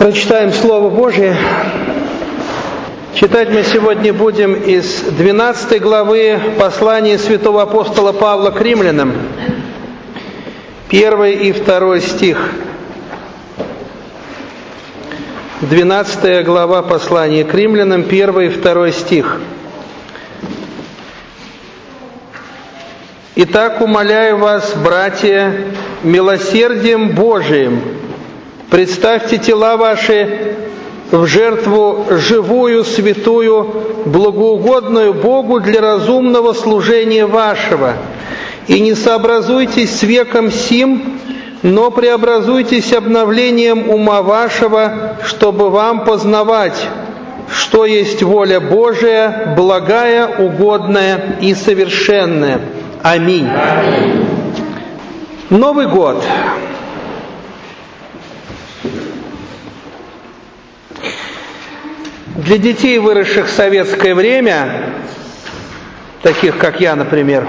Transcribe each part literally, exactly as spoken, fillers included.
Прочитаем Слово Божие. Читать мы сегодня будем из двенадцатой главы послания святого апостола Павла к римлянам, первый и второй стих. двенадцатая глава послания к римлянам, первый и второй стих. «Итак, умоляю вас, братья, милосердием Божиим, представьте тела ваши в жертву живую, святую, благоугодную Богу для разумного служения вашего, и не сообразуйтесь с веком сим, но преобразуйтесь обновлением ума вашего, чтобы вам познавать, что есть воля Божия, благая, угодная и совершенная». Аминь. Аминь. Новый год. Для детей, выросших в советское время, таких как я, например,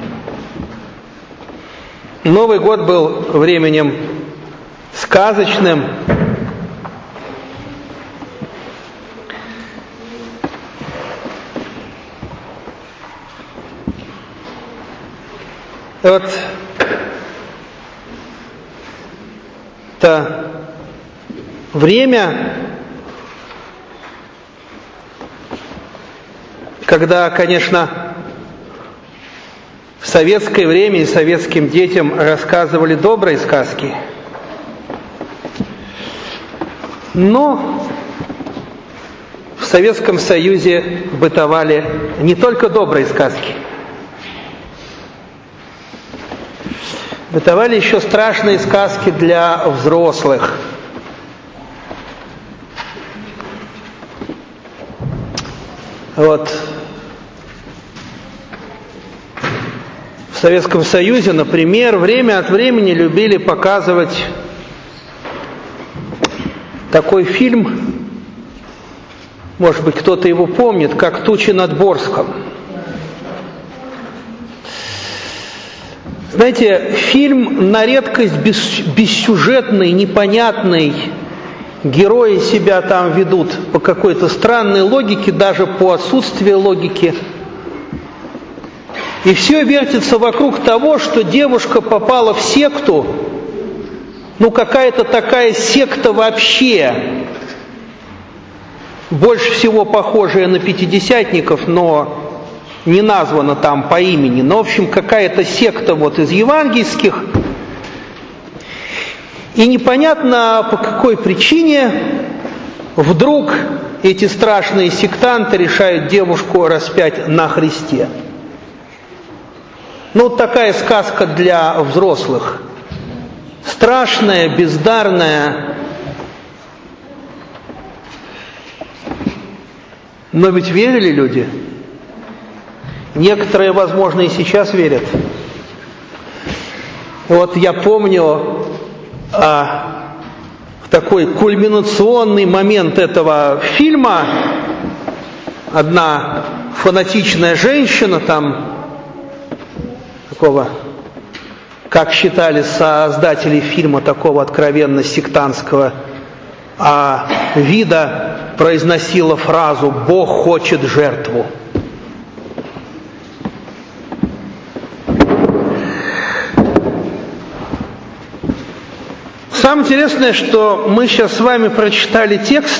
Новый год был временем сказочным, вот это время, когда, конечно, в советское время и советским детям рассказывали добрые сказки, но в Советском Союзе бытовали не только добрые сказки, бытовали еще страшные сказки для взрослых. Вот. В Советском Союзе, например, время от времени любили показывать такой фильм, может быть, кто-то его помнит, как «Тучи над Борском». Знаете, фильм на редкость бес, бессюжетный, непонятный. Герои себя там ведут по какой-то странной логике, даже по отсутствию логики. И все вертится вокруг того, что девушка попала в секту, ну какая-то такая секта вообще, больше всего похожая на пятидесятников, но не названа там по имени, но, в общем, какая-то секта вот из евангельских. И непонятно, по какой причине вдруг эти страшные сектанты решают девушку распять на Христе. Ну, вот такая сказка для взрослых. Страшная, бездарная. Но ведь верили люди. Некоторые, возможно, и сейчас верят. Вот я помню а, в такой кульминационный момент этого фильма одна фанатичная женщина, там, такого, как считали создатели фильма, такого откровенно сектантского а, вида, произносила фразу «Бог хочет жертву». Самое интересное, что мы сейчас с вами прочитали текст,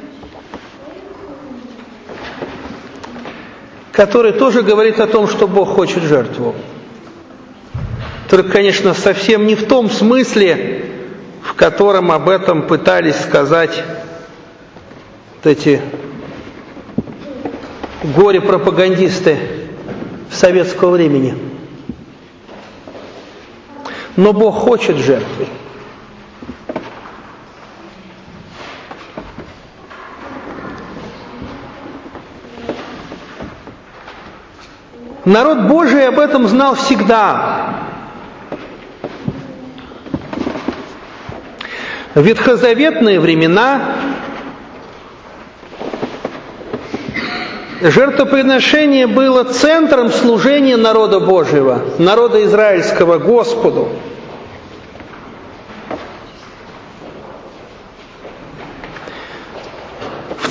который тоже говорит о том, что Бог хочет жертву. Только, конечно, совсем не в том смысле, в котором об этом пытались сказать вот эти горе-пропагандисты советского времени. Но Бог хочет жертвы. Народ Божий об этом знал всегда. В ветхозаветные времена жертвоприношение было центром служения народа Божьего, народа израильского Господу.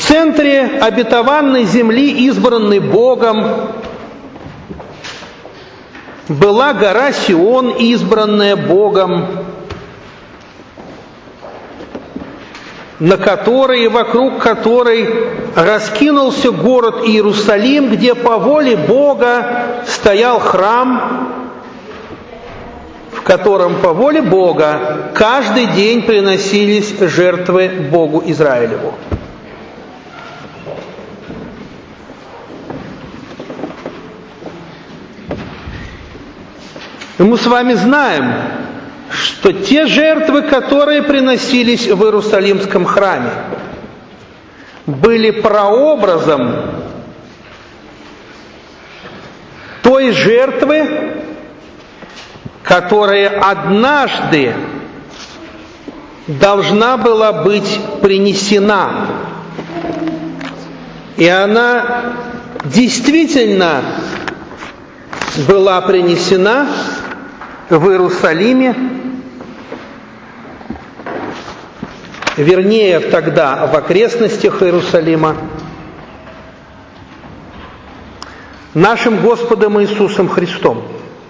центре обетованной земли, избранной Богом, была гора Сион, избранная Богом, на которой и вокруг которой раскинулся город Иерусалим, где по воле Бога стоял храм, в котором по воле Бога каждый день приносились жертвы Богу Израилеву. И мы с вами знаем, что те жертвы, которые приносились в Иерусалимском храме, были прообразом той жертвы, которая однажды должна была быть принесена. И она действительно была принесена в Иерусалиме, вернее тогда в окрестностях Иерусалима, нашим Господом Иисусом Христом,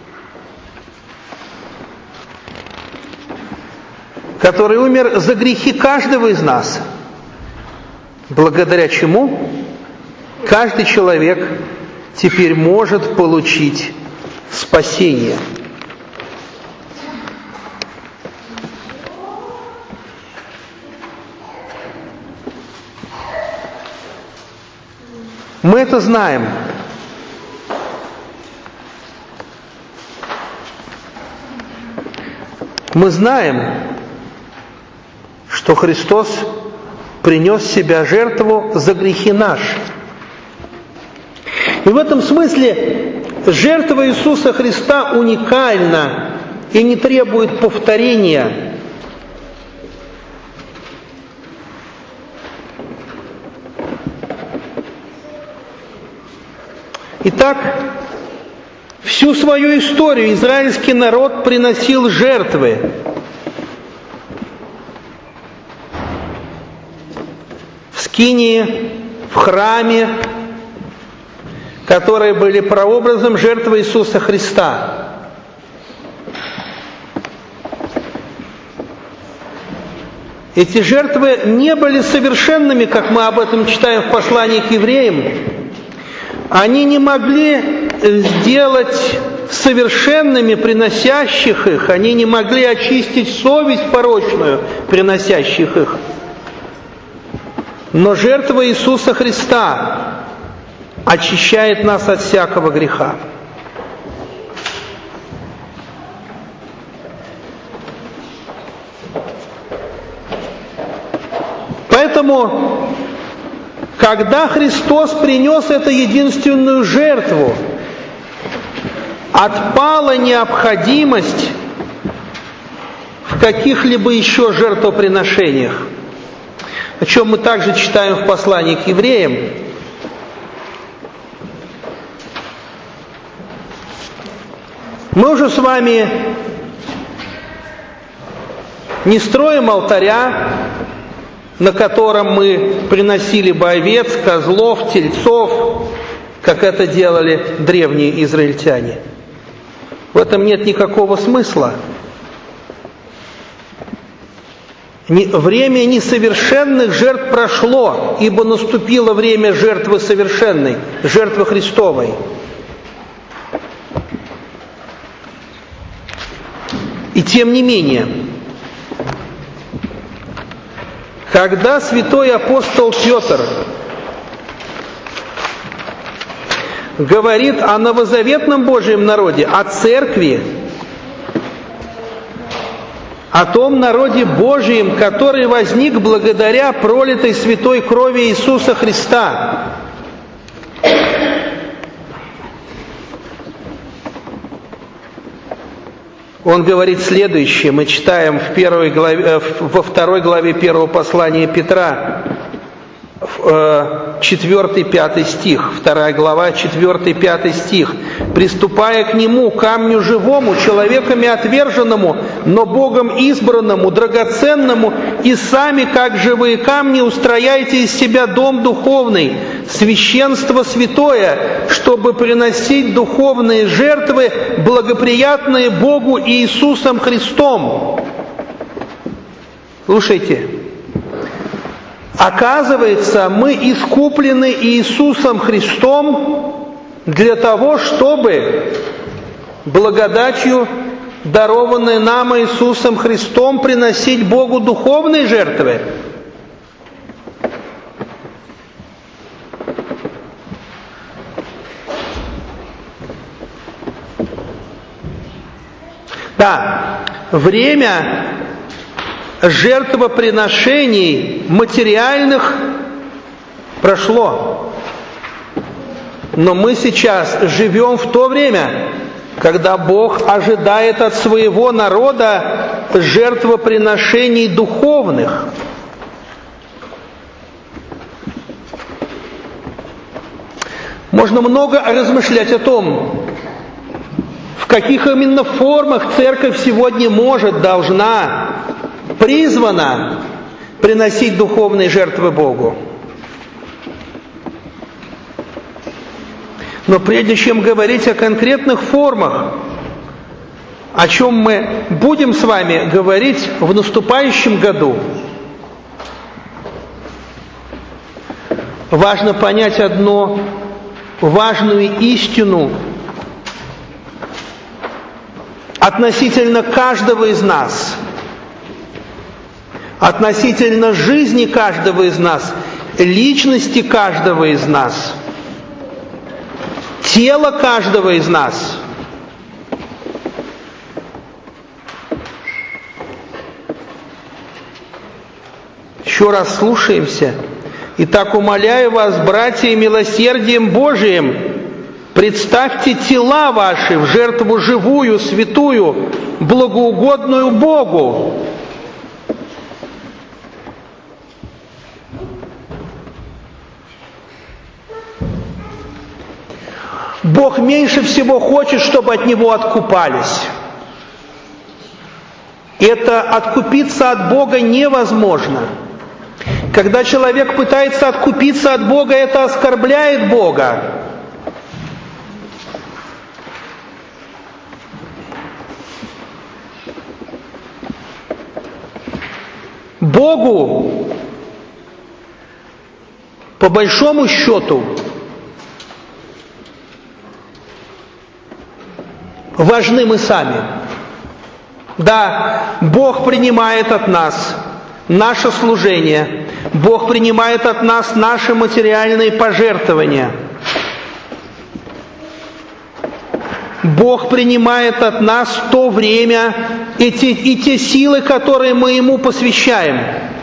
который умер за грехи каждого из нас, благодаря чему каждый человек теперь может получить спасение. Мы это знаем. Мы знаем, что Христос принес себя жертву за грехи наши. И в этом смысле жертва Иисуса Христа уникальна и не требует повторения. Итак, всю свою историю израильский народ приносил жертвы. В скинии, в храме, которые были прообразом жертвы Иисуса Христа. Эти жертвы не были совершенными, как мы об этом читаем в послании к евреям. Они не могли сделать совершенными приносящих их, они не могли очистить совесть порочную приносящих их. Но жертва Иисуса Христа очищает нас от всякого греха. Поэтому, когда Христос принес эту единственную жертву, отпала необходимость в каких-либо еще жертвоприношениях, о чем мы также читаем в послании к евреям. Мы уже с вами не строим алтаря, на котором мы приносили бы овец, козлов, тельцов, как это делали древние израильтяне. В этом нет никакого смысла. Время несовершенных жертв прошло, ибо наступило время жертвы совершенной, жертвы Христовой. И тем не менее, когда святой апостол Петр говорит о новозаветном Божьем народе, о церкви, о том народе Божьем, который возник благодаря пролитой святой крови Иисуса Христа, он говорит следующее, мы читаем в первой главе, во второй главе первого послания Петра, четвёртый-пятый стих, вторая глава, четвёртый-пятый стих. приступая к Нему, камню живому, человеками отверженному, но Богом избранному, драгоценному, и сами, как живые камни, устрояйте из себя дом духовный, священство святое, чтобы приносить духовные жертвы, благоприятные Богу и Иисусом Христом». Слушайте, оказывается, мы искуплены Иисусом Христом для того, чтобы благодатью, дарованной нам Иисусом Христом, приносить Богу духовные жертвы. Да, время жертвоприношений материальных прошло. Но мы сейчас живем в то время, когда Бог ожидает от своего народа жертвоприношений духовных. Можно много размышлять о том, в каких именно формах церковь сегодня может, должна, призвана приносить духовные жертвы Богу. Но прежде чем говорить о конкретных формах, о чем мы будем с вами говорить в наступающем году, важно понять одну важную истину относительно каждого из нас, относительно жизни каждого из нас, личности каждого из нас, тела каждого из нас. Еще раз слушаемся. Итак, умоляю вас, братья, милосердием Божиим, представьте тела ваши в жертву живую, святую, благоугодную Богу. Бог меньше всего хочет, чтобы от Него откупались. Это откупиться от Бога невозможно. Когда человек пытается откупиться от Бога, это оскорбляет Бога. Богу, по большому счету, важны мы сами. Да, Бог принимает от нас наше служение, Бог принимает от нас наши материальные пожертвования. Бог принимает от нас то время и те, и те силы, которые мы Ему посвящаем.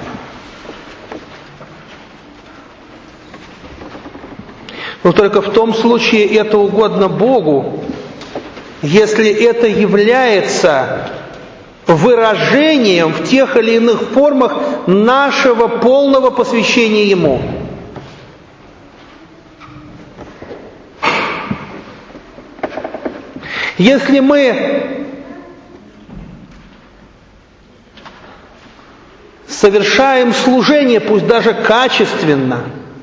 Но только в том случае это угодно Богу, если это является выражением в тех или иных формах нашего полного посвящения Ему. Если мы совершаем служение, пусть даже качественно,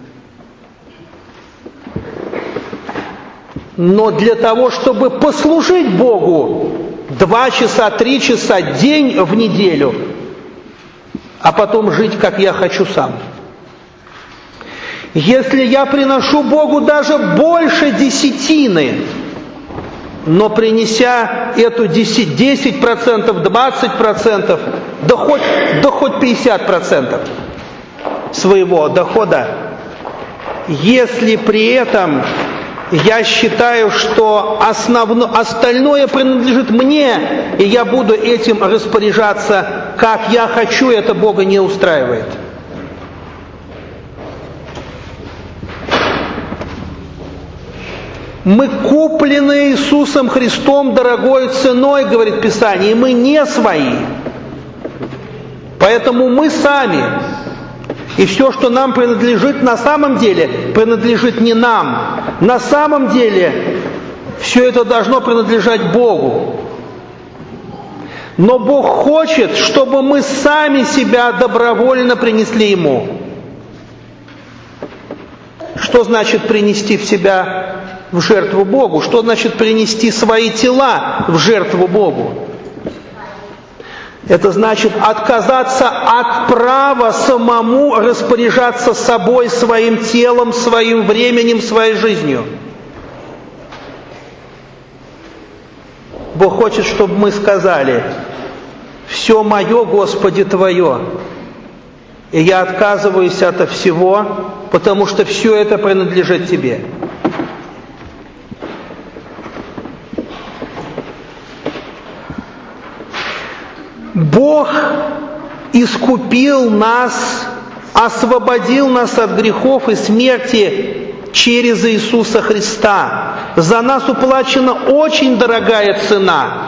но для того, чтобы послужить Богу два часа, три часа, день в неделю, а потом жить, как я хочу сам. Если я приношу Богу даже больше десятины, но принеся эту десять процентов, двадцать процентов, да хоть, да хоть пятьдесят процентов своего дохода, если при этом я считаю, что основно, остальное принадлежит мне, и я буду этим распоряжаться, как я хочу, это Бога не устраивает. Мы куплены Иисусом Христом дорогой ценой, говорит Писание, и мы не свои. Поэтому мы сами. И все, что нам принадлежит, на самом деле принадлежит не нам. На самом деле Все это должно принадлежать Богу. Но Бог хочет, чтобы мы сами себя добровольно принесли Ему. Что значит принести в себя в жертву Богу? Что значит принести свои тела в жертву Богу? Это значит отказаться от права самому распоряжаться собой, своим телом, своим временем, своей жизнью. Бог хочет, чтобы мы сказали: «Все мое, Господи, Твое, и я отказываюсь от всего, потому что все это принадлежит Тебе». Бог искупил нас, освободил нас от грехов и смерти через Иисуса Христа. За нас уплачена очень дорогая цена.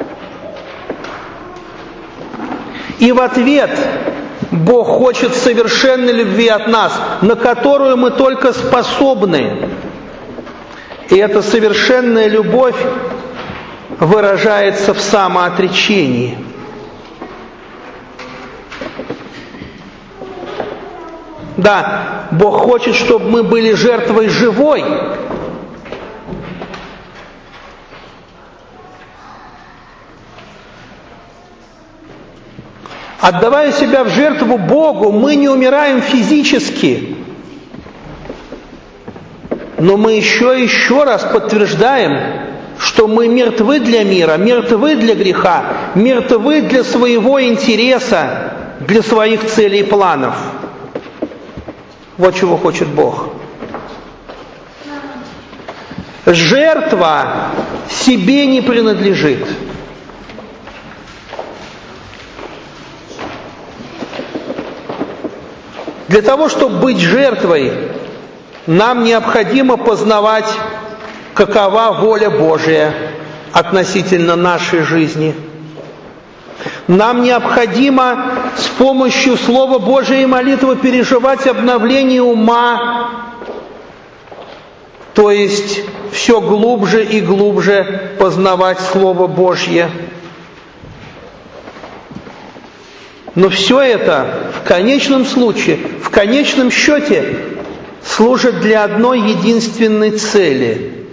И в ответ Бог хочет совершенной любви от нас, на которую мы только способны. И эта совершенная любовь выражается в самоотречении. Да, Бог хочет, чтобы мы были жертвой живой. Отдавая себя в жертву Богу, мы не умираем физически, но мы еще и еще раз подтверждаем, что мы мертвы для мира, мертвы для греха, мертвы для своего интереса, для своих целей и планов. Вот чего хочет Бог. Жертва себе не принадлежит. Для того, чтобы быть жертвой, нам необходимо познавать, какова воля Божия относительно нашей жизни. Нам необходимо с помощью Слова Божия и молитвы переживать обновление ума, то есть все глубже и глубже познавать Слово Божье. Но все это в конечном случае, в конечном счете служит для одной единственной цели,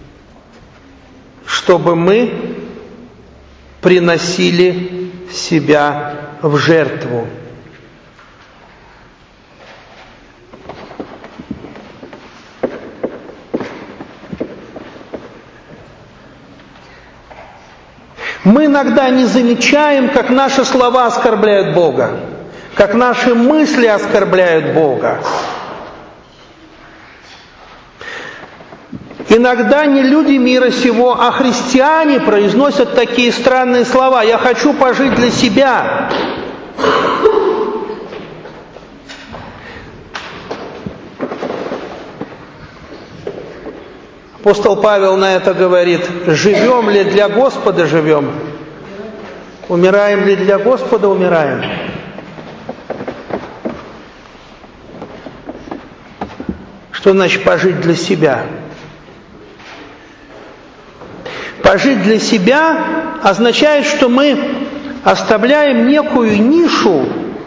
чтобы мы приносили себя в жертву. Мы иногда не замечаем, как наши слова оскорбляют Бога, как наши мысли оскорбляют Бога. Иногда не люди мира сего, а христиане произносят такие странные слова: «Я хочу пожить для себя». Апостол Павел на это говорит: живем ли для Господа живем, умираем ли для Господа умираем. Что значит пожить для себя? Пожить для себя означает, что мы оставляем некую нишу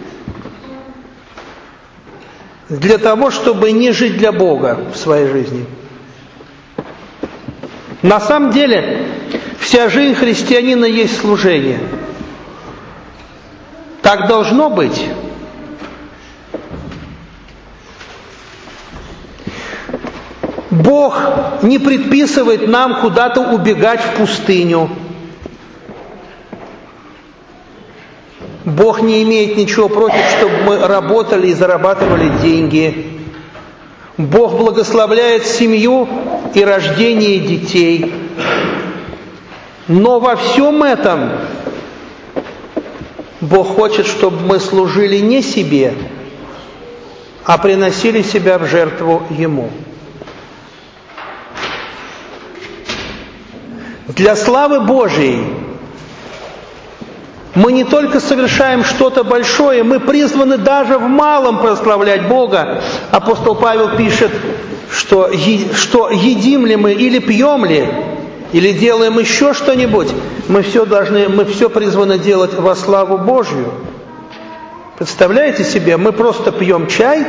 для того, чтобы не жить для Бога в своей жизни. На самом деле, вся жизнь христианина есть служение. Так должно быть. Бог не предписывает нам куда-то убегать в пустыню. Бог не имеет ничего против, чтобы мы работали и зарабатывали деньги. Бог благословляет семью и рождение детей. Но во всем этом Бог хочет, чтобы мы служили не себе, а приносили себя в жертву Ему. Для славы Божией мы не только совершаем что-то большое, мы призваны даже в малом прославлять Бога. Апостол Павел пишет, что, что едим ли мы или пьем ли, или делаем еще что-нибудь, мы все должны, мы все призваны делать во славу Божью. Представляете себе, мы просто пьем чай,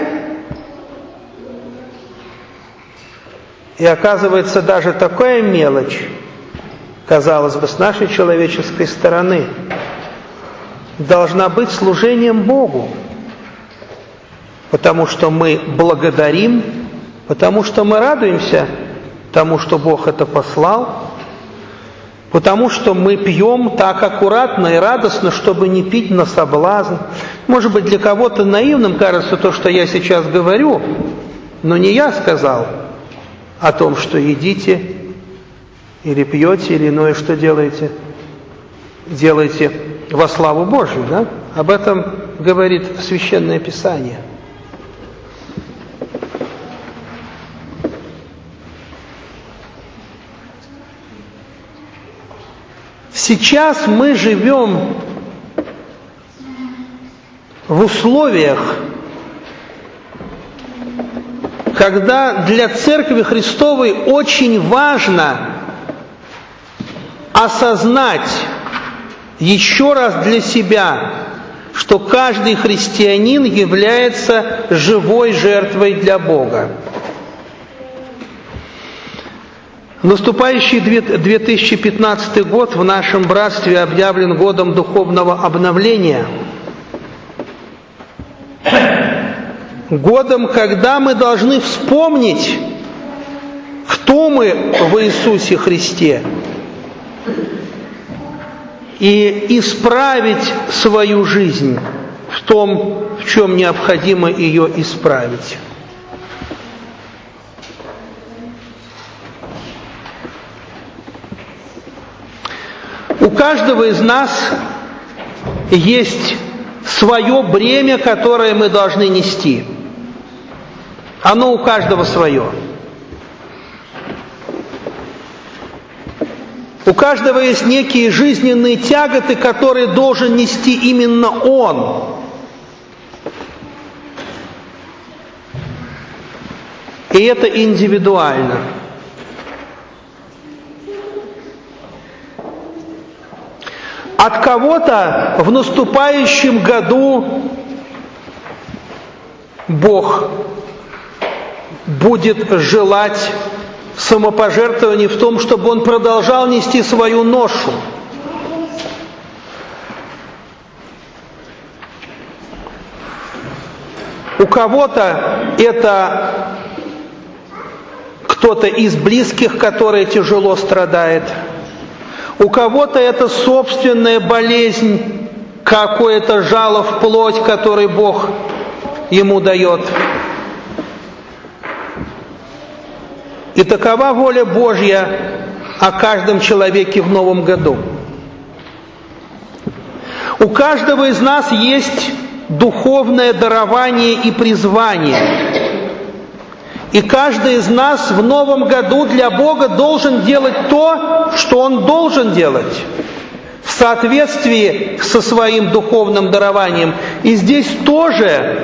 и оказывается даже такая мелочь, казалось бы, с нашей человеческой стороны, должна быть служением Богу, потому что мы благодарим, потому что мы радуемся тому, что Бог это послал, потому что мы пьем так аккуратно и радостно, чтобы не пить на соблазн. Может быть, для кого-то наивным кажется то, что я сейчас говорю, но не я сказал о том, что едите или пьете, или иное, что делаете, делаете во славу Божью, да? Об этом говорит Священное Писание. Сейчас мы живем в условиях, когда для Церкви Христовой очень важно осознать еще раз для себя, что каждый христианин является живой жертвой для Бога. Наступающий две тысячи пятнадцатый год в нашем братстве объявлен годом духовного обновления. Годом, когда мы должны вспомнить, кто мы в Иисусе Христе, и исправить свою жизнь в том, в чем необходимо ее исправить. У каждого из нас есть свое бремя, которое мы должны нести. Оно у каждого свое. У каждого есть некие жизненные тяготы, которые должен нести именно он. И это индивидуально. От кого-то в наступающем году Бог будет желать самопожертвования в том, чтобы он продолжал нести свою ношу. У кого-то это кто-то из близких, который тяжело страдает. У кого-то это собственная болезнь, какое-то жало в плоть, который Бог ему дает. И такова воля Божья о каждом человеке в новом году. У каждого из нас есть духовное дарование и призвание. И каждый из нас в новом году для Бога должен делать то, что он должен делать, в соответствии со своим духовным дарованием. И здесь тоже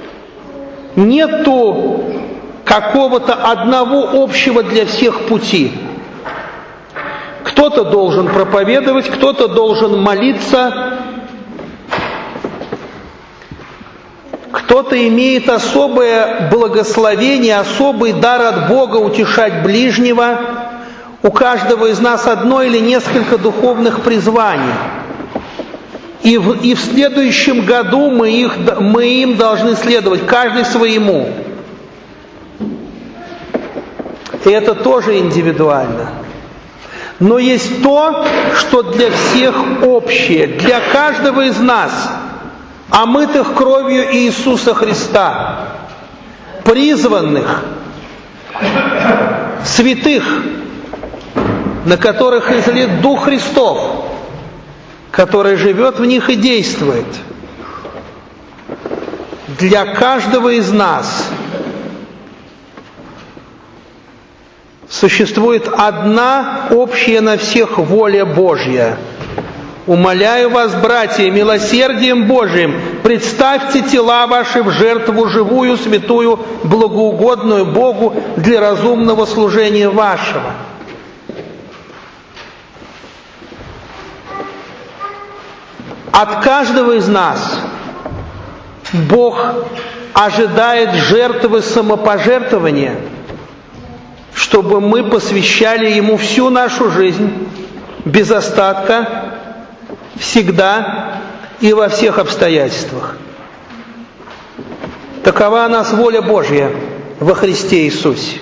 нету какого-то одного общего для всех пути. Кто-то должен проповедовать, кто-то должен молиться, кто-то имеет особое благословение, особый дар от Бога утешать ближнего. У каждого из нас одно или несколько духовных призваний. И в, и в следующем году мы, их, мы им должны следовать, каждый своему. И это тоже индивидуально. Но есть то, что для всех общее, для каждого из нас, омытых кровью Иисуса Христа, призванных, святых, на которых излит Дух Христов, который живет в них и действует. Для каждого из нас существует одна общая на всех воля Божья. Умоляю вас, братья, милосердием Божиим, представьте тела ваши в жертву живую, святую, благоугодную Богу для разумного служения вашего. От каждого из нас Бог ожидает жертвы самопожертвования, чтобы мы посвящали Ему всю нашу жизнь, без остатка, всегда и во всех обстоятельствах. Такова у нас воля Божья во Христе Иисусе.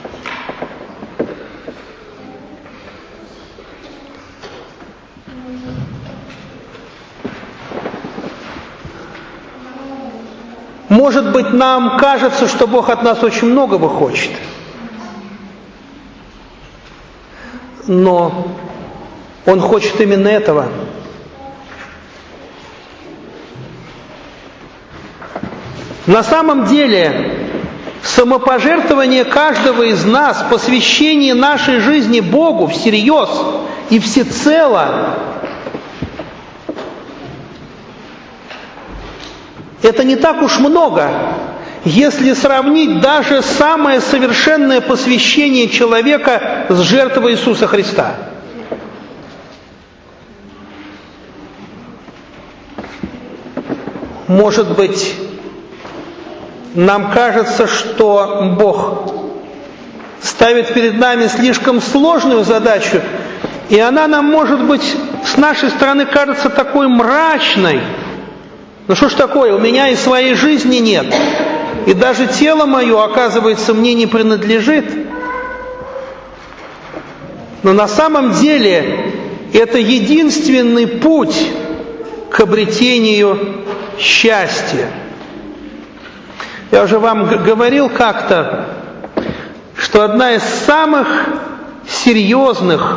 Может быть, нам кажется, что Бог от нас очень многого хочет. Но Он хочет именно этого. На самом деле, самопожертвование каждого из нас, посвящение нашей жизни Богу всерьез и всецело, это не так уж много, если сравнить даже самое совершенное посвящение человека с жертвой Иисуса Христа. Может быть, нам кажется, что Бог ставит перед нами слишком сложную задачу, и она нам, может быть, с нашей стороны кажется такой мрачной. Ну что ж такое, у меня и своей жизни нет, и даже тело мое, оказывается, мне не принадлежит. Но на самом деле это единственный путь к обретению счастья. Я уже вам говорил как-то, что одна из самых серьезных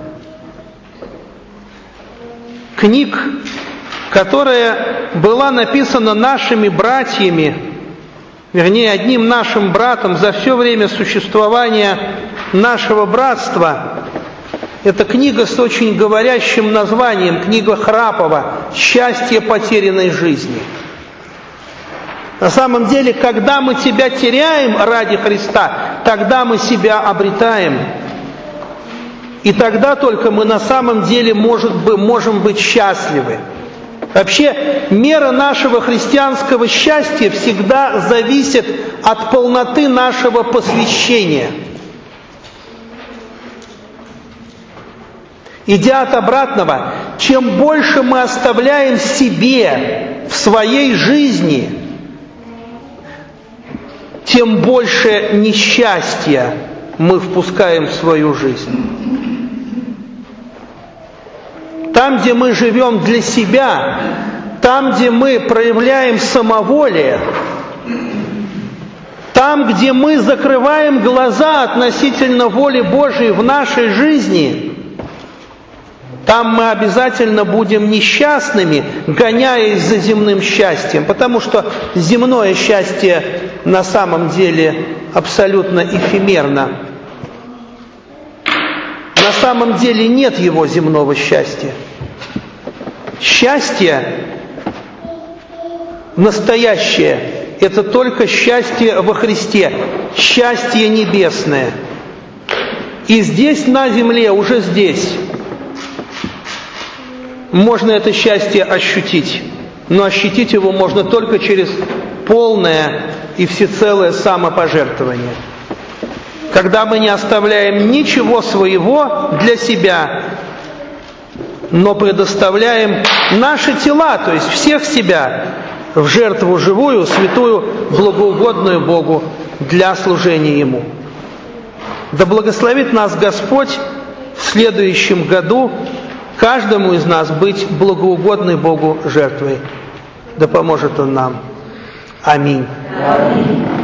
книг, которая была написана нашими братьями, вернее, одним нашим братом за все время существования нашего братства, это книга с очень говорящим названием, книга Храпова «Счастье потерянной жизни». На самом деле, когда мы себя теряем ради Христа, тогда мы себя обретаем. И тогда только мы на самом деле может быть, можем быть счастливы. Вообще, мера нашего христианского счастья всегда зависит от полноты нашего посвящения. Идя от обратного, чем больше мы оставляем себе в своей жизни, тем больше несчастья мы впускаем в свою жизнь. Там, где мы живем для себя, там, где мы проявляем самоволие, там, где мы закрываем глаза относительно воли Божией в нашей жизни, там мы обязательно будем несчастными, гоняясь за земным счастьем, потому что земное счастье на самом деле абсолютно эфемерно. На самом деле нет его земного счастья. Счастье настоящее – это только счастье во Христе, счастье небесное. И здесь, на земле, уже здесь, можно это счастье ощутить, но ощутить его можно только через полное и всецелое самопожертвование. Когда мы не оставляем ничего своего для себя, но предоставляем наши тела, то есть всех себя, в жертву живую, святую, благоугодную Богу для служения Ему. Да благословит нас Господь в следующем году каждому из нас быть благоугодной Богу жертвой. Да поможет Он нам. Аминь. Аминь.